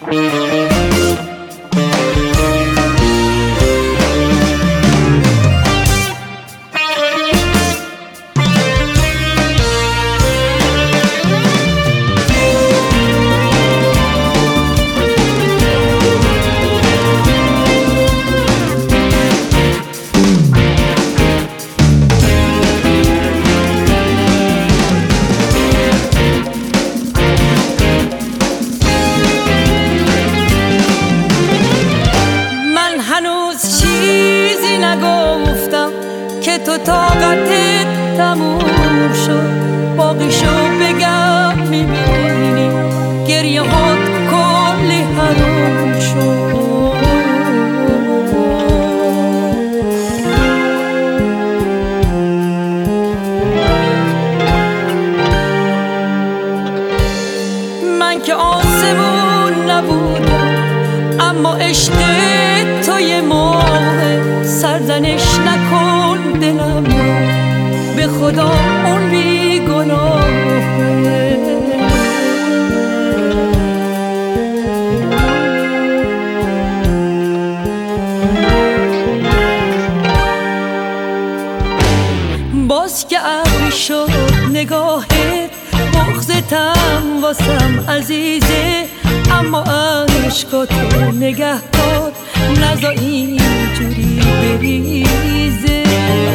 که تو طاقتت تموم شد، باقیشو بگم میبینی گریه هات کلی حروم شد. من که آسمون نبودم اما عشق توی ماه، سرزنش نکن دلم به خدا اون بی گناهه. باز که ابری شد نگاهت، بغضتم واسم عزیزه، اما عشقاتو نگه دار نذار اینجوری بریزه.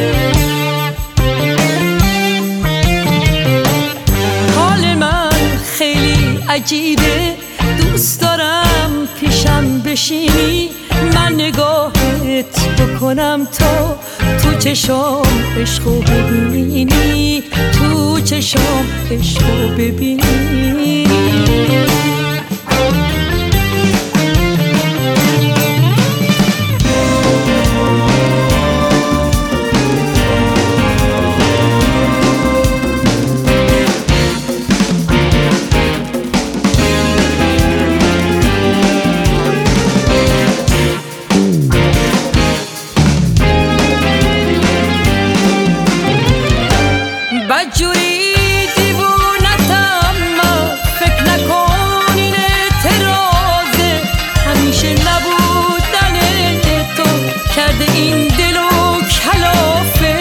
حال من خیلی عجیبه، دوست دارم پیشم بشینی، من نگاهت بکنم تا تو چشام عشقو ببینی، تو چشام عشقو ببینی. بدجوری دیوونتم من، فکر نکن این اعتراضه، همیشه نبودن تو کرده این دلو کلافه.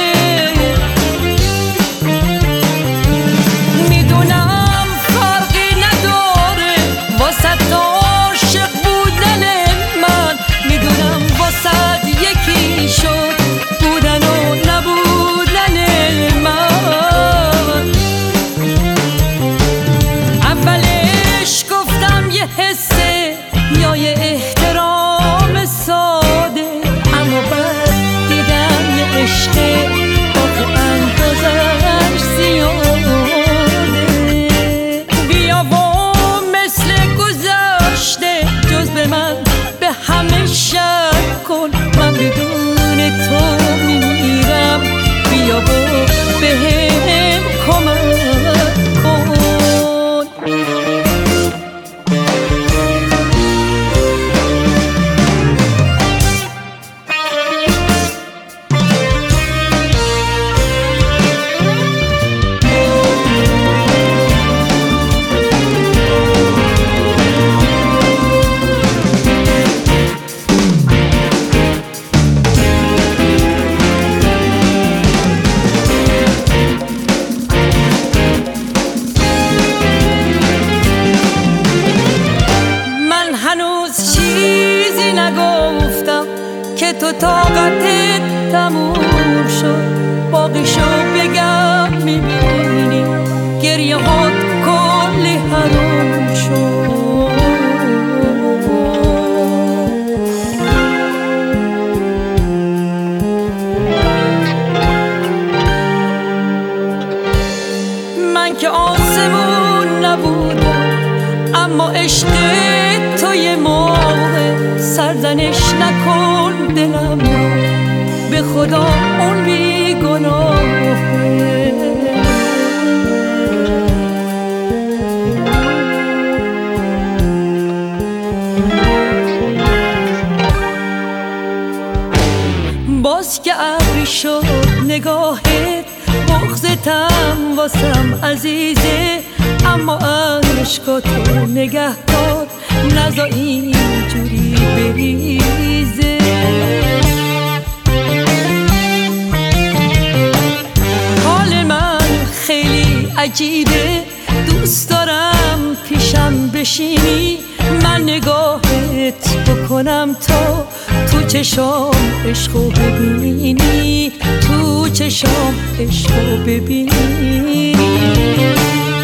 میدونم فرقی نداره واسه عاشق بودن من، میدونم واسه یکی شد بودن و نبودن من. اولش گفتم یه حسه یا یه احترام ساده، اما بعد دیدم یه عشقه آخه اندازش زیاده. بیا و مثل گذشته جز به من به همه شک کن، من بدون تو میمیرم، بیا و بهم کمک کن. چیزی نگفتم که تو طاقتت تموم شد، باقیشو بگم میبینی گریه هات کلی حروم شد. من که آسمون نبودم اما عشق توی ماه، سرزنش نکن دلم به خدا اون بی گناهه. باز که ابری شد نگاهت، بغضتم واسم عزیزه، اما عشقاتو نگه دار نزا اینجوری بریزه. حال من خیلی عجیبه، دوست دارم پیشم بشینی، من نگاهت بکنم تا تو چشام عشقو ببینی، تو چشام عشقو ببینی.